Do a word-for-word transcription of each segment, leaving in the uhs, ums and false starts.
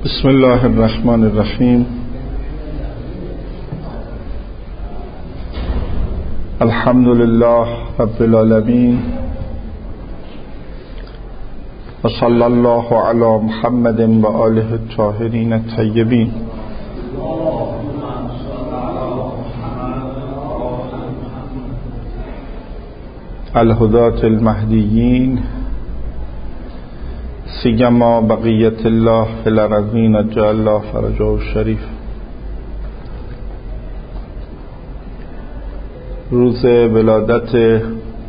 بسم الله الرحمن الرحیم. الحمد لله رب العالمین و صلی الله علی محمد و آله الطاهرین الطیبین. الهداة المهدیین سیما بقیت الله فی الارضین اجل الله فرجه الشریف. روز ولادت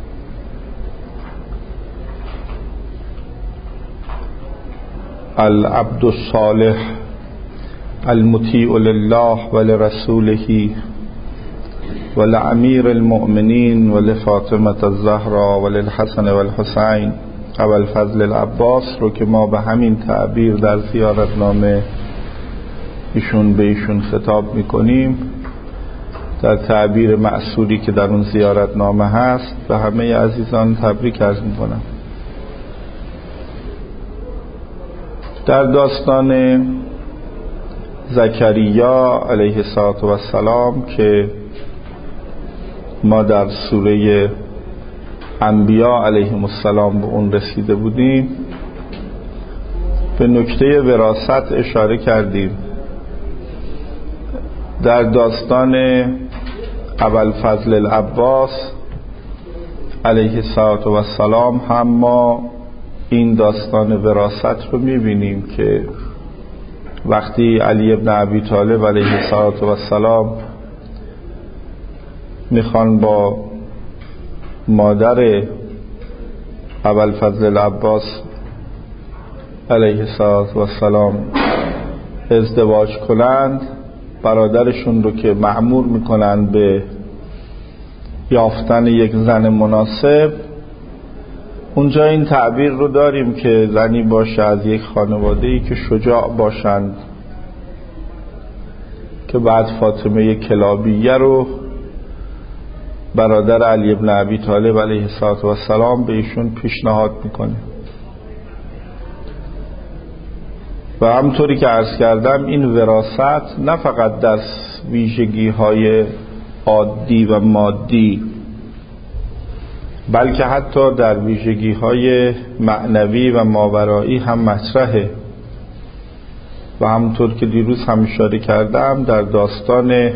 العبد الصالح المطیع لله ولرسوله ولامیر المؤمنین ولفاطمة الزهراء وللحسن والحسین ابوالفضل العباس رو که ما به همین تعبیر در زیارتنامه ایشون به ایشون خطاب میکنیم، در تعبیر معصوری که در اون زیارتنامه هست، به همه عزیزان تبریک عرض میکنم. در داستان زکریا علیه السلام که ما در سوره انبیا علیهم السلام به اون رسیده بودیم، به نکته وراثت اشاره کردیم. در داستان ابوالفضل العباس علیه السلام هم ما این داستان وراثت رو میبینیم که وقتی علی ابن ابی طالب علیه السلام میخوان با مادر ابوالفضل العباس علیه السلام ازدواج کنند، برادرشون رو که مأمور میکنند به یافتن یک زن مناسب، اونجا این تعبیر رو داریم که زنی باشه از یک خانواده‌ای که شجاع باشند، که بعد فاطمه کلابیه رو برادر علی ابن ابی طالب علیه السلام به ایشون پیشنهاد میکنه. و همطوری که عرض کردم این وراثت نه فقط در ویژگی های عادی و مادی، بلکه حتی در ویژگی های معنوی و ماورایی هم مطرحه. و همطور که دیروز هم اشاره کردم، در داستان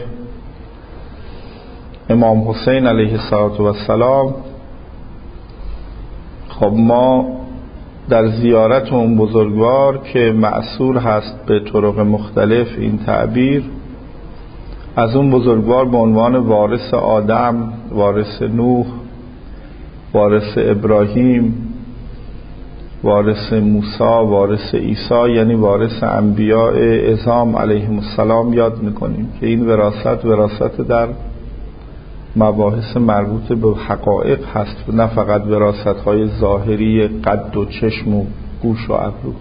امام حسین علیه السلام خب ما در زیارت اون بزرگوار که معصور هست به طرق مختلف این تعبیر، از اون بزرگوار به عنوان وارث آدم، وارث نوح، وارث ابراهیم، وارث موسی، وارث عیسی، یعنی وارث انبیاء اعظام علیهم السلام یاد میکنیم که این وراثت وراثت در مباحث مربوط به حقایق هست و نه فقط وراثت های ظاهری قد و چشم و گوش و ابرو.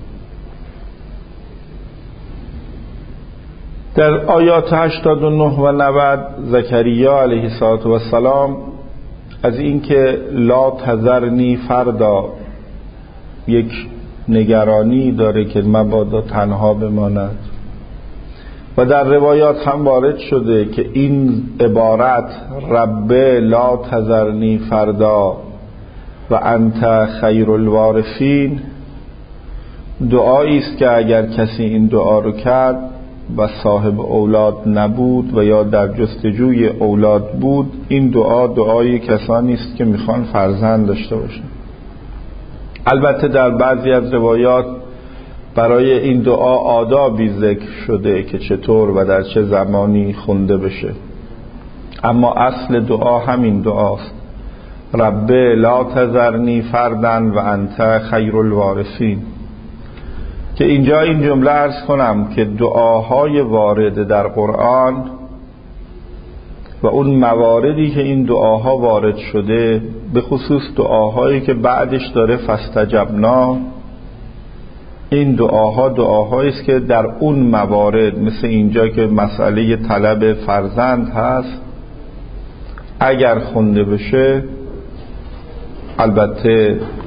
در آیات هشتاد و نه و نود زکریا علیه السلام از اینکه لا تذرنی فردا یک نگرانی داره که مبادا تنها بماند، و در روایات هم وارد شده که این عبارت رب لا تذرنی فردا و انت خیر الوارثین دعایی است که اگر کسی این دعا رو کرد و صاحب اولاد نبود و یا در جستجوی اولاد بود، این دعا دعای کسانی است که میخوان فرزند داشته باشن. البته در بعضی از روایات برای این دعا آدابی ذکر شده که چطور و در چه زمانی خونده بشه، اما اصل دعا همین دعاست، رب لا تذرنی فردن و انت خیر الوارثین. که اینجا این جمله عرض کنم که دعاهای وارد در قرآن و اون مواردی که این دعاها وارد شده، به خصوص دعاهایی که بعدش داره فاستجبنا، این دعاها دعاهایی است که در اون موارد، مثل اینجا که مسئله طلب فرزند هست، اگر خونده بشه البته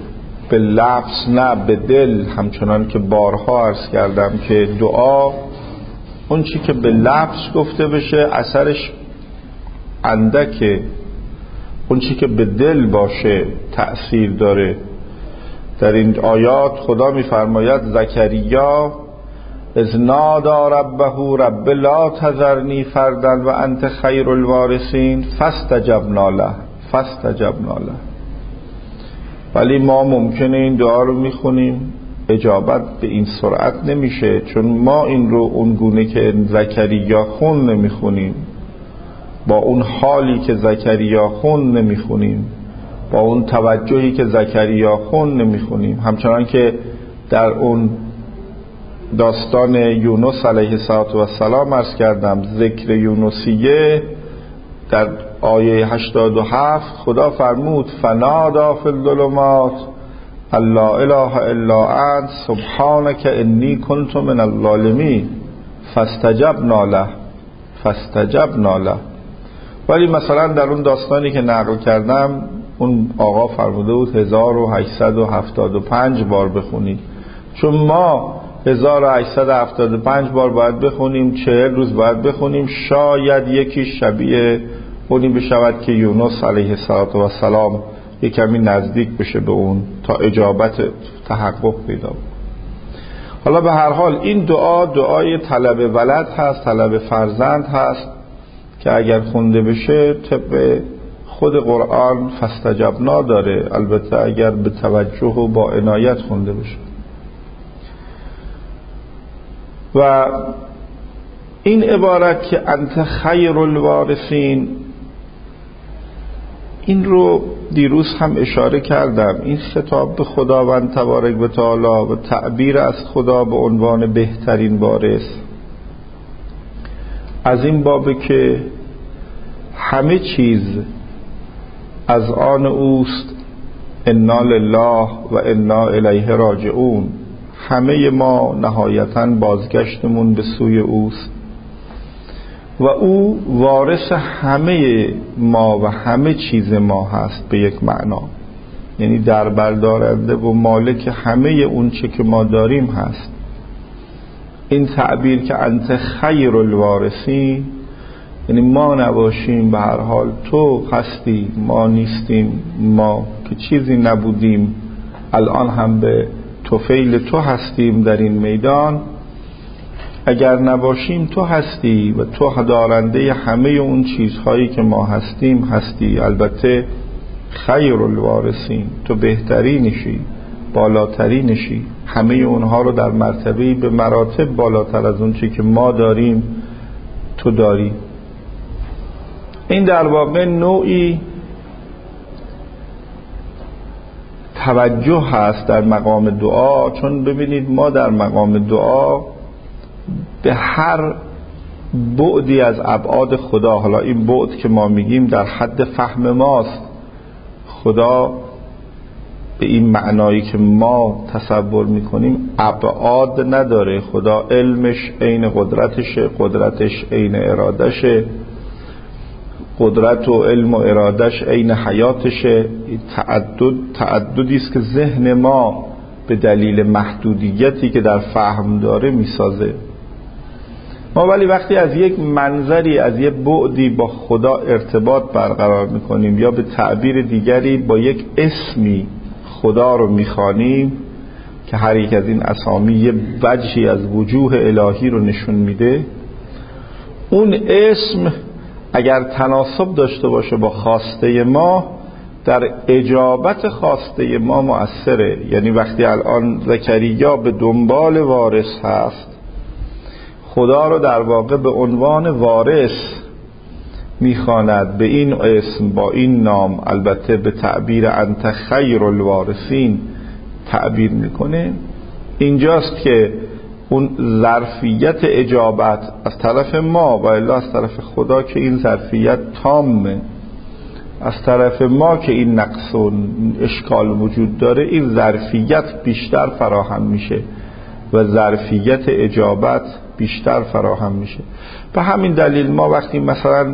به لفظ نه به دل، همچنان که بارها عرض کردم که دعا اون چی که به لفظ گفته بشه اثرش اندکه، اون چی که به دل باشه تأثیر داره. در این آیات خدا می‌فرماید زکریا اذ نادى ربه رب لا تذرنی فردا و انت خیر الوارثین فاستجبنا له فاستجبنا له. ولی ما ممکنه این دعا رو میخونیم اجابت به این سرعت نمیشه، چون ما این رو اون گونه که زکریا خون نمیخونیم، با اون حالی که زکریا خون نمیخونیم، با اون توجهی که زکریا خون نمیخونیم. همچنان که در اون داستان یونس علیه السلام عرض کردم، ذکر یونسیه در آیه هشتاد و هفت خدا فرمود فنادا فی الظلمات لا اله الا انت سبحانک انی کنت من الظالمین فاستجبنا له فاستجبنا له. ولی مثلا در اون داستانی که نقل کردم اون آقا فرموده بود هزار و هشتصد و هفتاد و پنج بار بخونید، چون ما هزار و هشتصد و هفتاد و پنج بار باید بخونیم، چهل روز باید بخونیم، شاید یکی شبیه اونی بشود که یونس علیه السلام یک کمی نزدیک بشه به اون تا اجابت تحقق پیدا بود. حالا به هر حال این دعا دعای طلب ولد هست، طلب فرزند هست که اگر خونده بشه طبق خود قرآن فاستجبنا داره، البته اگر به توجه و با عنایت خونده بشه. و این عبارت که انت خیر الوارثین، این رو دیروز هم اشاره کردم، این خطاب به خداوند تبارک و تعالی و تعبیر از خدا به عنوان بهترین وارث از این بابه که همه چیز از آن اوست، انا لله و انا الیه راجعون، همه ما نهایتاً بازگشتمون به سوی اوست و او وارث همه ما و همه چیز ما هست به یک معنا، یعنی در بردارنده و مالک همه اون چه که ما داریم هست. این تعبیر که انت خیر الوارثین، یعنی ما نباشیم به هر حال تو هستی، ما نیستیم، ما که چیزی نبودیم الان هم به طفیل تو هستیم در این میدان، اگر نباشیم تو هستی و تو دارنده همه اون چیزهایی که ما هستیم هستی. البته خیر الوارثین، تو بهتری نشی، بالاتری نشی، همه اونها رو در مرتبه‌ای به مراتب بالاتر از اون چی که ما داریم تو داری. این در واقع نوعی توجه هست در مقام دعا، چون ببینید ما در مقام دعا به هر بعدی از ابعاد خدا، حالا این بعد که ما میگیم در حد فهم ماست، خدا به این معنایی که ما تصور میکنیم ابعاد نداره. خدا علمش عین قدرتشه، قدرتش عین ارادشه، قدرت و علم و ارادش عین حیاتشه. تعدد تعددی است که ذهن ما به دلیل محدودیتی که در فهم داره میسازه. ما ولی وقتی از یک منظری، از یک بعدی با خدا ارتباط برقرار میکنیم یا به تعبیر دیگری با یک اسمی خدا رو میخوانیم که هر یک از این اسامی یه وجهی از وجوه الهی رو نشون میده، اون اسم اگر تناسب داشته باشه با خواسته ما در اجابت خواسته ما مؤثره. یعنی وقتی الان زکریا به دنبال وارث هست، خدا رو در واقع به عنوان وارث میخواند، به این اسم با این نام، البته به تعبیر انت خیر الوارثین تعبیر میکنه. اینجاست که اون ظرفیت اجابت از طرف ما و الا از طرف خدا که این ظرفیت تامه، از طرف ما که این نقص و اشکال وجود داره، این ظرفیت بیشتر فراهم میشه و ظرفیت اجابت بیشتر فراهم میشه. به همین دلیل ما وقتی مثلا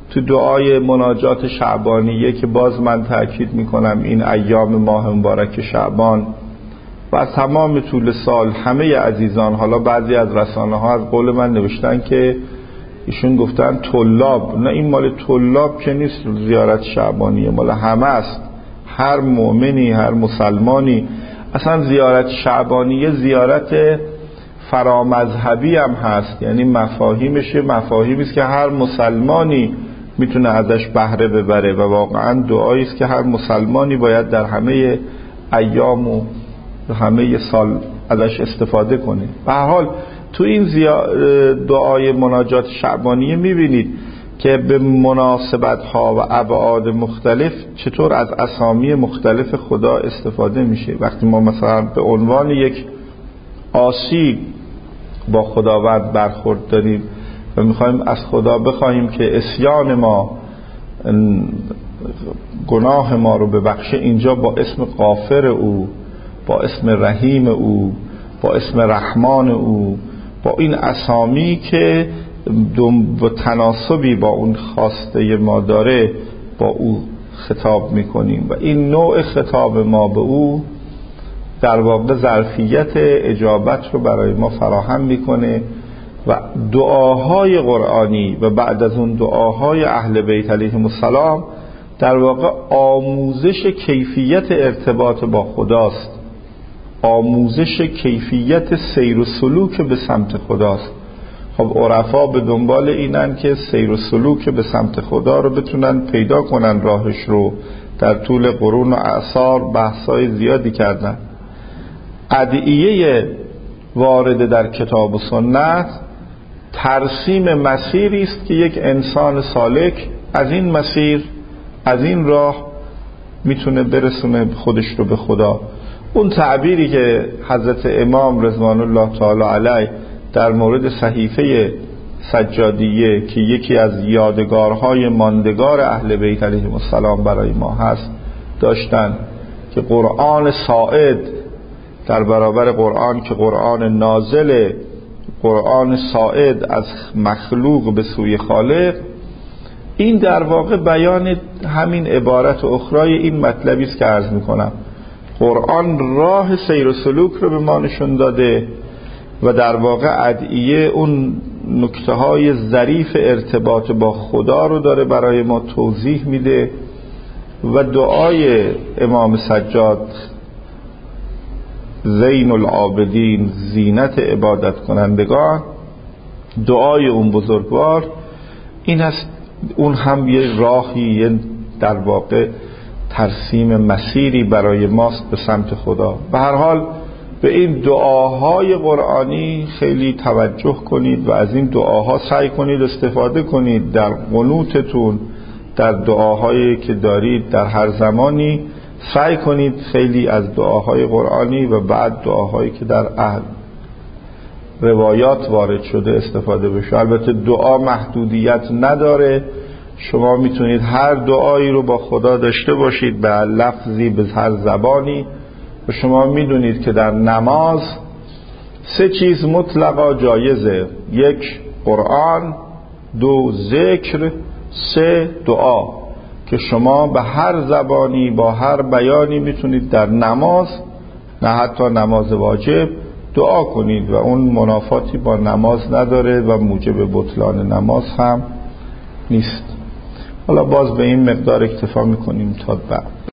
تو دعای مناجات شعبانیه که باز من تأکید میکنم این ایام ماه مبارک شعبان و از تمام طول سال همه عزیزان، حالا بعضی از رسانه ها از قول من نوشتن که ایشون گفتن طلاب، نه این مال طلاب که نیست، زیارت شعبانیه مال همه است، هر مؤمنی هر مسلمانی. اصلا زیارت شعبانیه زیارت فرامذهبی هم هست، یعنی مفاهیمش مفاهیمی است که هر مسلمانی میتونه ازش بهره ببره و واقعا دعایی است که هر مسلمانی باید در همه ایام و همه سال ازش استفاده کنه. به هر حال تو این دعای مناجات شعبانیه میبینید که به مناسبت ها و ابعاد مختلف چطور از اسامی مختلف خدا استفاده میشه. وقتی ما مثلا به عنوان یک آسیب با خداوند برخورد داریم و میخوایم از خدا بخوایم که عصیان ما، گناه ما رو ببخشه، اینجا با اسم غافر او، با اسم رحیم او، با اسم رحمان او، با این اسامی که با تناسبی با اون خواسته ما داره با او خطاب میکنیم و این نوع خطاب ما به او در واقع ظرفیت اجابت رو برای ما فراهم میکنه و دعاهای قرآنی و بعد از اون دعاهای اهل بیت علیهم السلام در واقع آموزش کیفیت ارتباط با خداست، آموزش کیفیت سیر و سلوک به سمت خداست. خب عرفا به دنبال اینن که سیر و سلوک به سمت خدا رو بتونن پیدا کنن، راهش رو در طول قرون و اعصار بحثای زیادی کردن. ادعیه وارد در کتاب و سنت ترسیم مسیری است که یک انسان سالک از این مسیر، از این راه میتونه برسونه خودش رو به خدا. اون تعبیری که حضرت امام رضوان الله تعالی علیه در مورد صحیفه سجادیه که یکی از یادگارهای ماندگار اهل بیت علیهم السلام برای ما هست داشتن که قرآن ساعد در برابر قرآن که قرآن نازل، قرآن ساعد از مخلوق به سوی خالق، این در واقع بیان همین عبارت اخرای این مطلبی است که عرض میکنم. قرآن راه سیر و سلوک رو به ما نشون داده و در واقع ادعیه اون نکته های ظریف ارتباط با خدا رو داره برای ما توضیح میده و دعای امام سجاد زین العابدین، زینت عبادت کنندگان، دعای اون بزرگوار این است. اون هم یه راهی، یه در واقع ترسیم مسیری برای ماست به سمت خدا. به هر حال به این دعاهای قرآنی خیلی توجه کنید و از این دعاها سعی کنید استفاده کنید در قنوتتون، در دعاهایی که دارید در هر زمانی سعی کنید خیلی از دعاهای قرآنی و بعد دعاهایی که در اهل روایات وارد شده استفاده بشه. البته دعا محدودیت نداره، شما میتونید هر دعایی رو با خدا داشته باشید به لفظی به هر زبانی و شما میدونید که در نماز سه چیز مطلقا جایزه: یک قرآن، دو ذکر، سه دعا، که شما به هر زبانی با هر بیانی میتونید در نماز، نه حتی نماز واجب، دعا کنید و اون منافاتی با نماز نداره و موجب بطلان نماز هم نیست. حالا باز به این مقدار اکتفا میکنیم تا بعد.